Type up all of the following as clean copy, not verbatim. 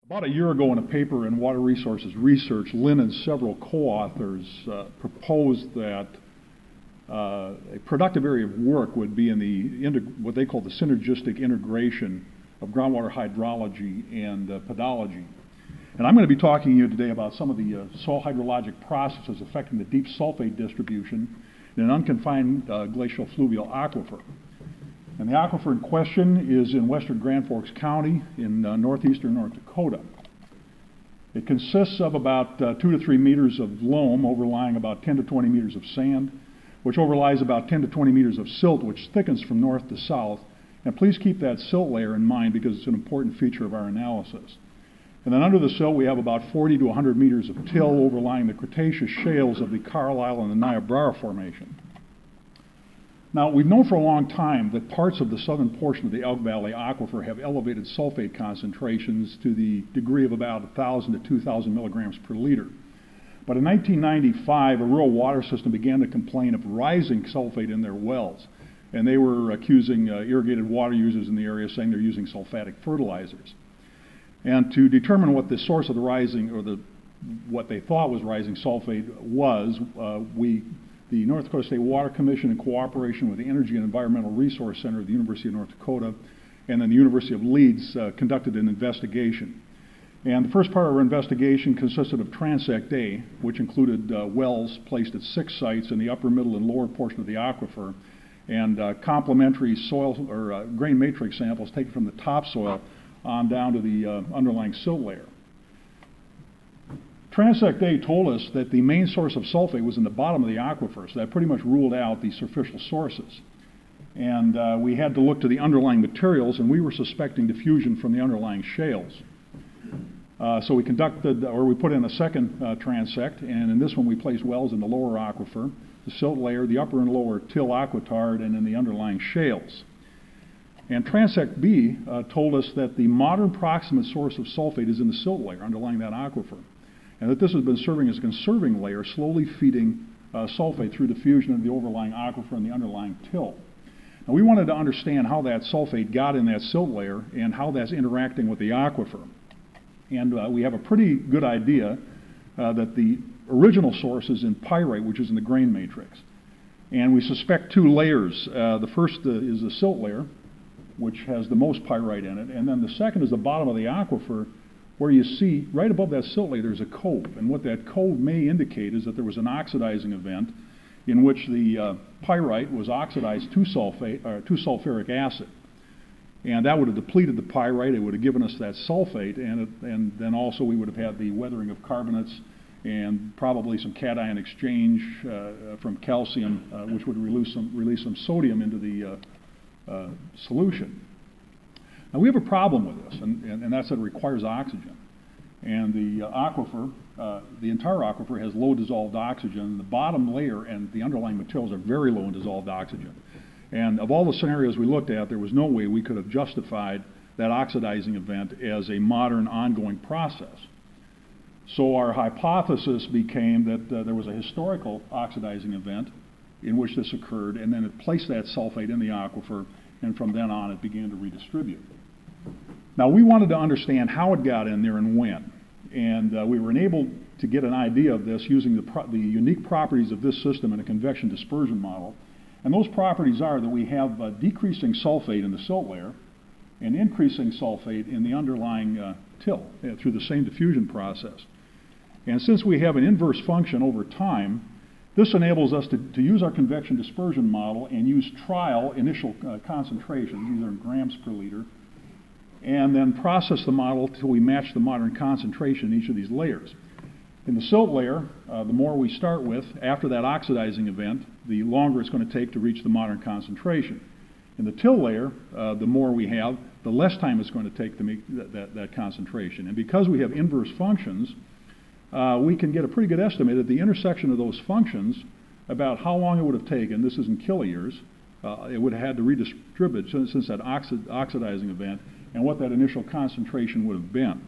About a year ago in a paper in Water Resources Research, Lynn and several co-authors proposed that a productive area of work would be in what they call the synergistic integration of groundwater hydrology and pedology. And I'm going to be talking to you today about some of the soil hydrologic processes affecting the deep sulfate distribution in an unconfined glacial fluvial aquifer. And the aquifer in question is in western Grand Forks County in northeastern North Dakota. It consists of about 2 to 3 meters of loam overlying about 10 to 20 meters of sand, which overlies about 10 to 20 meters of silt, which thickens from north to south. And please keep that silt layer in mind because it's an important feature of our analysis. And then under the silt we have about 40 to 100 meters of till overlying the Cretaceous shales of the Carlisle and the Niobrara Formation. Now, we've known for a long time that parts of the southern portion of the Elk Valley Aquifer have elevated sulfate concentrations to the degree of about 1,000 to 2,000 milligrams per liter. But in 1995, a rural water system began to complain of rising sulfate in their wells. And they were accusing irrigated water users in the area, saying they're using sulfatic fertilizers. And to determine what the source of the rising, or what they thought was rising sulfate was, the North Dakota State Water Commission, in cooperation with the Energy and Environmental Resource Center of the University of North Dakota and then the University of Leeds, conducted an investigation. And the first part of our investigation consisted of transect A, which included wells placed at 6 sites in the upper, middle, and lower portion of the aquifer, and complementary soil or grain matrix samples taken from the topsoil on down to the underlying silt layer. Transect A told us that the main source of sulfate was in the bottom of the aquifer, so that pretty much ruled out the superficial sources. And we had to look to the underlying materials, and we were suspecting diffusion from the underlying shales. So we put in a second transect, and in this one we placed wells in the lower aquifer, the silt layer, the upper and lower till aquitard, and in the underlying shales. And transect B told us that the modern proximate source of sulfate is in the silt layer underlying that aquifer, and that this has been serving as a conserving layer, slowly feeding sulfate through diffusion of the overlying aquifer and the underlying till. Now, we wanted to understand how that sulfate got in that silt layer and how that's interacting with the aquifer. And we have a pretty good idea that the original source is in pyrite, which is in the grain matrix. And we suspect 2 layers. The first is the silt layer, which has the most pyrite in it, and then the second is the bottom of the aquifer, where you see right above that silt layer there's a cove, and what that cove may indicate is that there was an oxidizing event in which the pyrite was oxidized to sulfuric acid, and that would have depleted the pyrite. It would have given us that sulfate, and then also we would have had the weathering of carbonates and probably some cation exchange from calcium, which would release some sodium into the solution. Now, we have a problem with this, and that's that it requires oxygen. And the aquifer, the entire aquifer has low dissolved oxygen. The bottom layer and the underlying materials are very low in dissolved oxygen. And of all the scenarios we looked at, there was no way we could have justified that oxidizing event as a modern ongoing process. So our hypothesis became that there was a historical oxidizing event in which this occurred, and then it placed that sulfate in the aquifer, and from then on it began to redistribute. Now, we wanted to understand how it got in there and when, and we were enabled to get an idea of this using the unique properties of this system in a convection dispersion model. And those properties are that we have decreasing sulfate in the silt layer and increasing sulfate in the underlying till through the same diffusion process. And since we have an inverse function over time, this enables us to use our convection dispersion model and use trial initial concentrations, these are in grams per liter, and then process the model until we match the modern concentration in each of these layers. In the silt layer, the more we start with after that oxidizing event, the longer it's going to take to reach the modern concentration. In the till layer, the more we have, the less time it's going to take to make that concentration. And because we have inverse functions, we can get a pretty good estimate at the intersection of those functions about how long it would have taken, this is in kiloyears, it would have had to redistribute since that oxidizing event, and what that initial concentration would have been.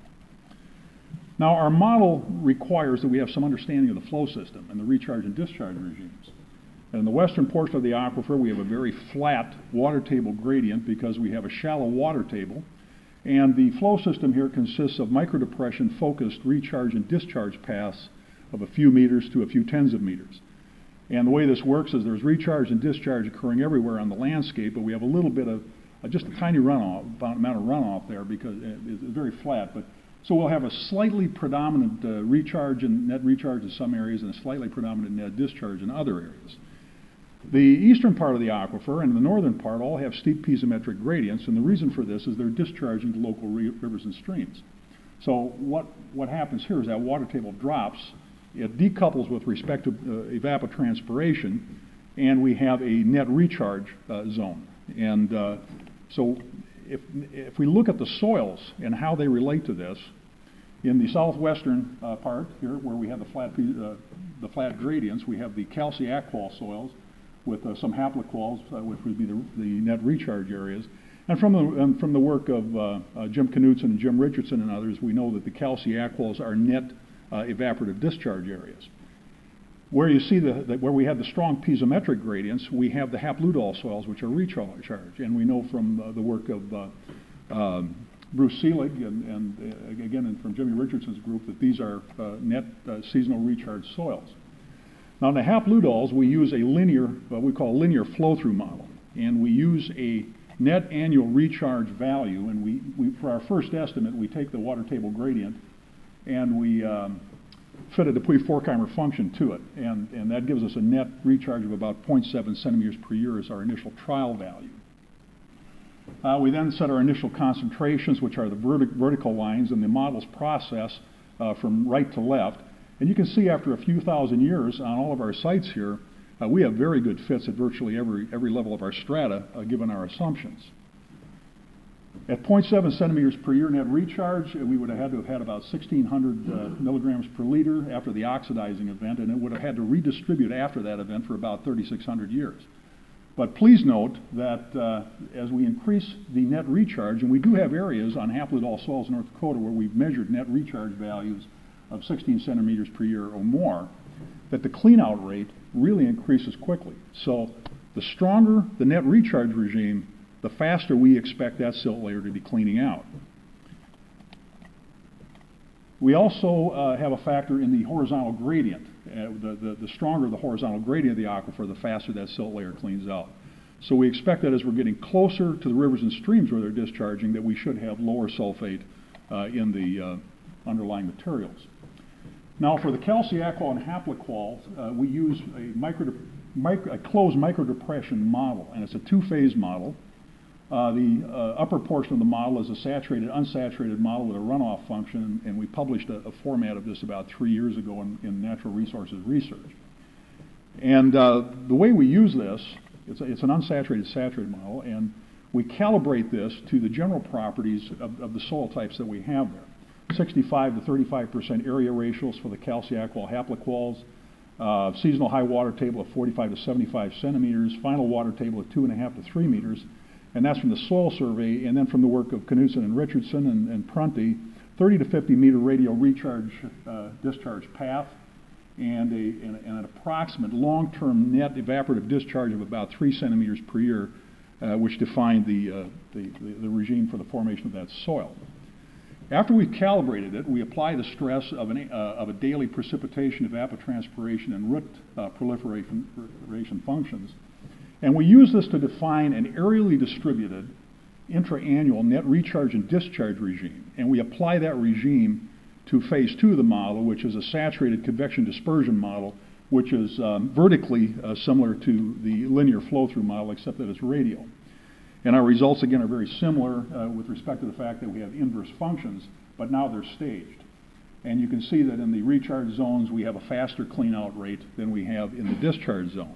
Now, our model requires that we have some understanding of the flow system and the recharge and discharge regimes. And in the western portion of the aquifer, we have a very flat water table gradient because we have a shallow water table. And the flow system here consists of microdepression focused recharge and discharge paths of a few meters to a few tens of meters. And the way this works is there's recharge and discharge occurring everywhere on the landscape, but we have a little bit of just a tiny runoff, amount of runoff there because it's very flat. But so we'll have a slightly predominant recharge and net recharge in some areas and a slightly predominant net discharge in other areas. The eastern part of the aquifer and the northern part all have steep piezometric gradients, and the reason for this is they're discharging to local rivers and streams. So what happens here is that water table drops, it decouples with respect to evapotranspiration, and we have a net recharge zone. And so if we look at the soils and how they relate to this, in the southwestern part here, where we have the flat gradients, we have the calciaqual soils with some haploquals, which would be the net recharge areas. And from the work of Jim Knutson and Jim Richardson and others, we know that the calciaquals are net evaporative discharge areas. Where you see where we have the strong piezometric gradients, we have the hapludol soils, which are recharge. And we know from the work of Bruce Seelig and again from Jimmy Richardson's group that these are net seasonal recharge soils. Now in the hapludols, we use a linear, what we call a linear flow-through model. And we use a net annual recharge value, and we for our first estimate, we take the water table gradient and we fit a Dupuy-Forchheimer function to it, and that gives us a net recharge of about 0.7 centimeters per year as our initial trial value. We then set our initial concentrations, which are the vertical lines, and the model's process from right to left. And you can see after a few thousand years on all of our sites here, we have very good fits at virtually every level of our strata, given our assumptions. At 0.7 centimeters per year net recharge, we would have had to have had about 1,600 milligrams per liter after the oxidizing event, and it would have had to redistribute after that event for about 3,600 years. But please note that as we increase the net recharge, and we do have areas on hapludol soils in North Dakota where we've measured net recharge values of 16 centimeters per year or more, that the clean-out rate really increases quickly. So the stronger the net recharge regime, the faster we expect that silt layer to be cleaning out. We also have a factor in the horizontal gradient. The stronger the horizontal gradient of the aquifer, the faster that silt layer cleans out. So we expect that as we're getting closer to the rivers and streams where they're discharging, that we should have lower sulfate in the underlying materials. Now for the calciaqual and haplqual, we use a closed microdepression model, and it's a two-phase model. The upper portion of the model is a saturated, unsaturated model with a runoff function, and we published a format of this about 3 years ago in Natural Resources Research. And the way we use this, it's an unsaturated, saturated model, and we calibrate this to the general properties of the soil types that we have there. 65 to 35% area ratios for the calciaqual haplquals, seasonal high water table of 45 to 75 centimeters, final water table of 2.5 to 3 meters, and that's from the soil survey, and then from the work of Knutson and Richardson and Prunty, 30 to 50 meter radial recharge discharge path, and an approximate long-term net evaporative discharge of about 3 centimeters per year, which defined the regime for the formation of that soil. After we've calibrated it, we apply the stress of a daily precipitation, evapotranspiration, and root proliferation functions. And we use this to define an aerially distributed intra-annual net recharge and discharge regime. And we apply that regime to phase 2 of the model, which is a saturated convection dispersion model, which is vertically similar to the linear flow-through model, except that it's radial. And our results, again, are very similar with respect to the fact that we have inverse functions, but now they're staged. And you can see that in the recharge zones, we have a faster clean-out rate than we have in the discharge zones.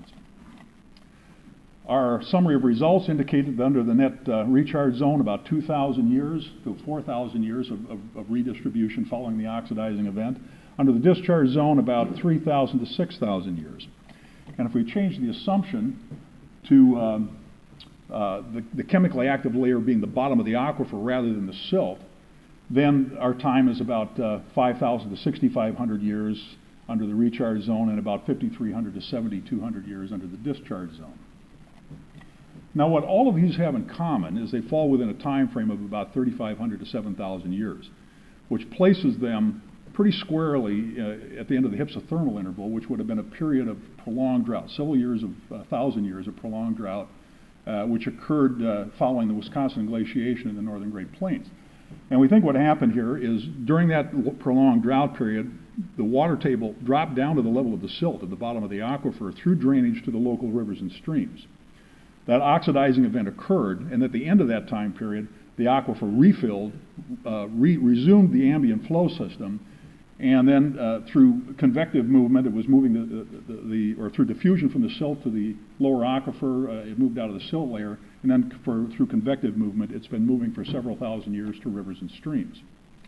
Our summary of results indicated that under the net recharge zone, about 2,000 years to 4,000 years of redistribution following the oxidizing event. Under the discharge zone, about 3,000 to 6,000 years. And if we change the assumption to the chemically active layer being the bottom of the aquifer rather than the silt, then our time is about 5,000 to 6,500 years under the recharge zone and about 5,300 to 7,200 years under the discharge zone. Now, what all of these have in common is they fall within a time frame of about 3,500 to 7,000 years, which places them pretty squarely at the end of the hypsothermal interval, which would have been a period of prolonged drought, several years of 1,000 years of prolonged drought, which occurred following the Wisconsin glaciation in the northern Great Plains. And we think what happened here is during that prolonged drought period, the water table dropped down to the level of the silt at the bottom of the aquifer through drainage to the local rivers and streams. That oxidizing event occurred, and at the end of that time period, the aquifer refilled, resumed the ambient flow system, and then through convective movement, it was moving or through diffusion from the silt to the lower aquifer, it moved out of the silt layer, and then through convective movement, it's been moving for several thousand years to rivers and streams.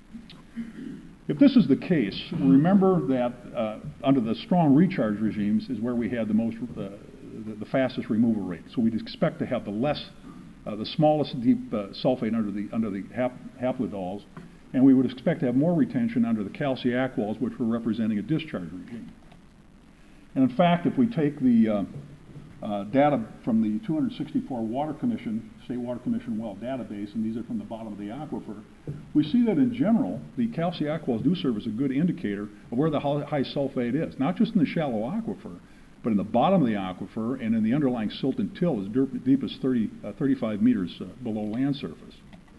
If this is the case, remember that under the strong recharge regimes is where we had the fastest removal rate. So we'd expect to have the smallest deep sulfate under the haplodols, and we would expect to have more retention under the calciaquols, which were representing a discharge regime. And in fact, if we take the data from the 264 State Water Commission well database, and these are from the bottom of the aquifer, we see that in general, the calciaquols do serve as a good indicator of where the high sulfate is, not just in the shallow aquifer, but in the bottom of the aquifer and in the underlying silt and till as deep as 35 meters below land surface.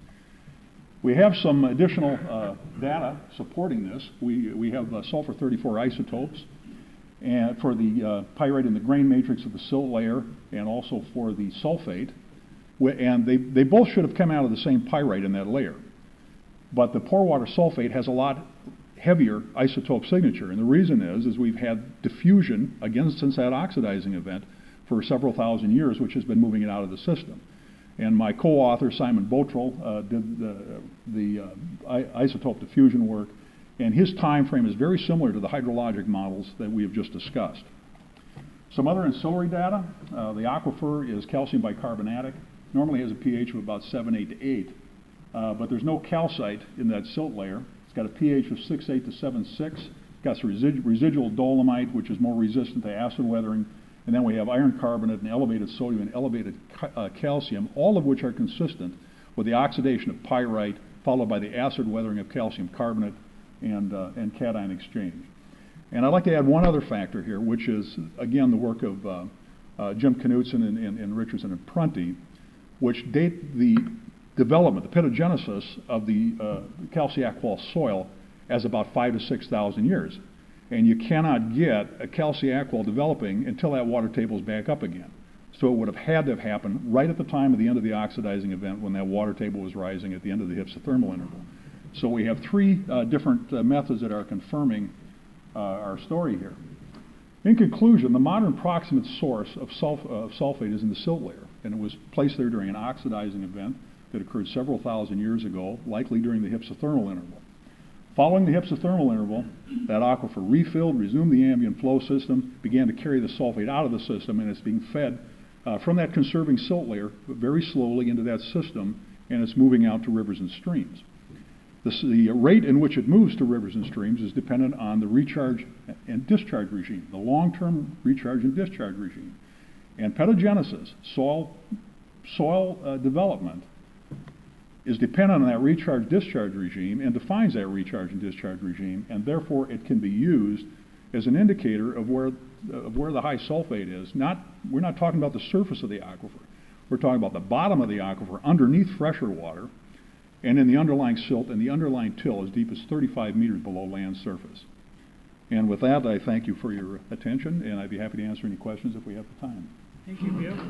We have some additional data supporting this. We have sulfur 34 isotopes and for the pyrite in the grain matrix of the silt layer and also for the sulfate. And they both should have come out of the same pyrite in that layer. But the pore water sulfate has a lot heavier isotope signature. And the reason is we've had diffusion, again, since that oxidizing event for several thousand years, which has been moving it out of the system. And my co-author, Simon Botrel, did the isotope diffusion work, and his time frame is very similar to the hydrologic models that we have just discussed. Some other ancillary data, the aquifer is calcium bicarbonatic, normally has a pH of about 7.8 to 8, but there's no calcite in that silt layer. It's got a pH of 6.8 to 7.6. It's got some residual dolomite, which is more resistant to acid weathering. And then we have iron carbonate and elevated sodium and elevated calcium, all of which are consistent with the oxidation of pyrite, followed by the acid weathering of calcium carbonate and cation exchange. And I'd like to add one other factor here, which is, again, the work of Jim Knutson and Richardson and Prunty, which date the development, the pedogenesis of the calciaquol soil as about 5,000 to 6,000 years. And you cannot get a calciaquol developing until that water table is back up again. So it would have had to have happened right at the time of the end of the oxidizing event when that water table was rising at the end of the hypsothermal interval. So we have three different methods that are confirming our story here. In conclusion, the modern proximate source of sulfate is in the silt layer, and it was placed there during an oxidizing event that occurred several thousand years ago, likely during the hypsothermal interval. Following the hypsothermal interval, that aquifer refilled, resumed the ambient flow system, began to carry the sulfate out of the system, and it's being fed from that conserving silt layer very slowly into that system, and it's moving out to rivers and streams. The rate in which it moves to rivers and streams is dependent on the recharge and discharge regime, the long-term recharge and discharge regime. And pedogenesis, soil development, is dependent on that recharge-discharge regime and defines that recharge and discharge regime, and therefore it can be used as an indicator of where the high sulfate is. We're not talking about the surface of the aquifer. We're talking about the bottom of the aquifer underneath fresher water and in the underlying silt and the underlying till as deep as 35 meters below land surface. And with that, I thank you for your attention, and I'd be happy to answer any questions if we have the time. Thank you, Bill.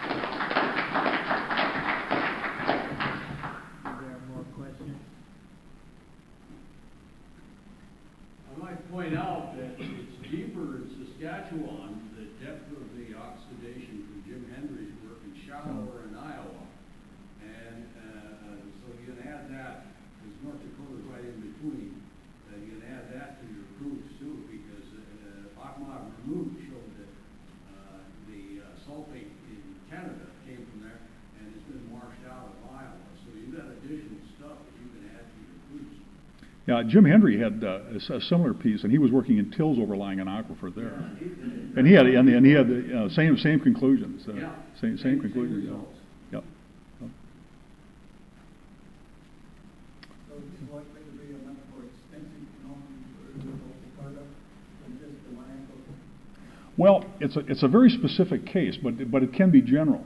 I might point out that it's deeper in Saskatchewan, the depth of the oxidation from Jim Hendry's work, and shallower in Iowa. And so you can add that, because North Dakota's right in between, you can add that to your proofs too, because Achmod Removed showed that the sulfate in Canada came from there, and it's been washed out of Iowa. So you've got additional stuff that you can add to your proofs. Jim Hendry had a similar piece, and he was working in tills overlying an aquifer there, and he had the same conclusions. Same conclusions. results. Yep. So it's likely to be a much more extensive phenomenon for the local product than just the landfill. Well, it's a very specific case, but it can be general.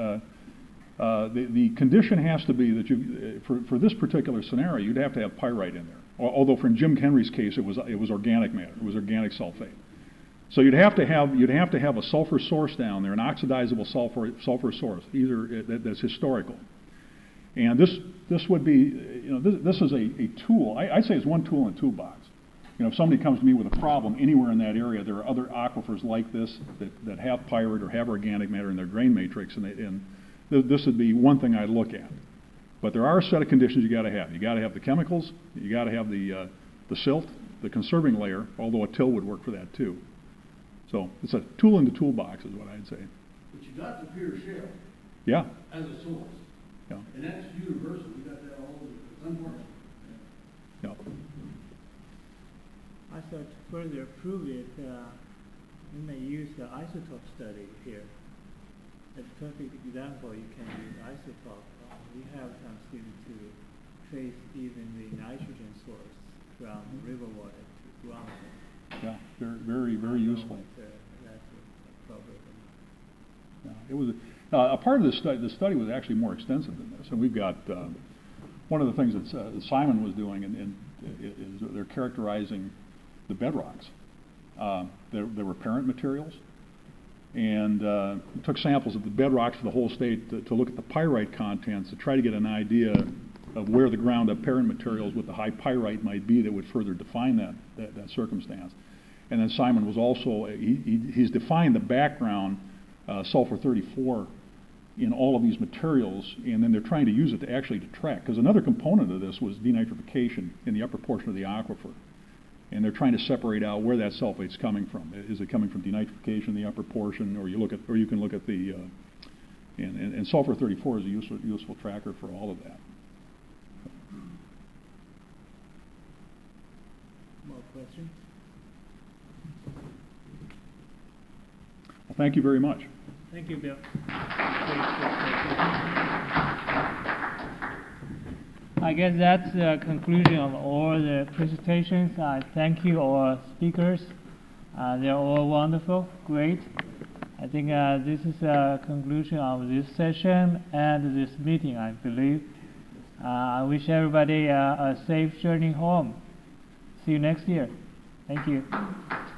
The condition has to be that you, for this particular scenario, you'd have to have pyrite in there. Although for Jim Henry's case, it was organic matter. It was organic sulfate. So you'd have to have a sulfur source down there, an oxidizable sulfur source, either that's historical. And this would be, this is a tool. I'd say it's one tool in a toolbox. If somebody comes to me with a problem anywhere in that area, there are other aquifers like this that have pyrite or have organic matter in their drain matrix, and this would be one thing I'd look at. But there are a set of conditions you got to have. You got to have the chemicals. You got to have the silt, the conserving layer. Although a till would work for that too. So it's a tool in the toolbox, is what I'd say. But you got the pure shale. Yeah. As a source. Yeah. And that's universal. We got that all over. It's unfortunate. Yeah. I thought to further prove it, we may use the isotope study here. As a perfect example, you can use isotope. We have some students to trace even the nitrogen source from river water to groundwater. Yeah, very, very useful. That's appropriate. Yeah, it was a part of this study. The study was actually more extensive than this, and we've got one of the things that Simon was doing, and is they're characterizing the bedrocks. There were parent materials, and took samples of the bedrocks for the whole state to look at the pyrite contents to try to get an idea of where the ground up parent materials with the high pyrite might be that would further define that circumstance. And then Simon was also, he's defined the background sulfur 34 in all of these materials, and then they're trying to use it to actually track, because another component of this was denitrification in the upper portion of the aquifer. And they're trying to separate out where that sulfate's coming from. Is it coming from denitrification in the upper portion, or you can look at the and sulfur 34 is a useful tracker for all of that. More questions? Well, thank you very much. Thank you, Bill. I guess that's the conclusion of all the presentations. I thank you, all speakers. They're all wonderful, great. I think this is a conclusion of this session and this meeting, I believe. I wish everybody a safe journey home. See you next year. Thank you.